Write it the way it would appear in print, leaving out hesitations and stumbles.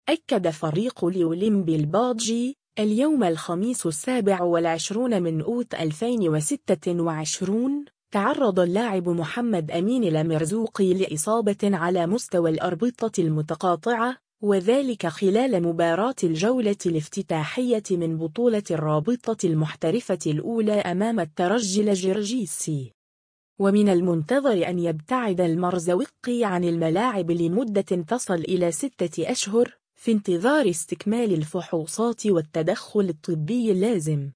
أكد فريق الأولمبي الباجي اليوم الخميس 27 من أوت 2026 تعرض اللاعب محمد أمين المرزوقي لإصابة على مستوى الأربطة المتقاطعة، وذلك خلال مباراة الجولة الافتتاحية من بطولة الرابطة المحترفة الأولى أمام الترجي الجرجيسي. ومن المنتظر أن يبتعد المرزوقي عن الملاعب لمدة تصل إلى 6 أشهر في انتظار استكمال الفحوصات والتدخل الطبي اللازم.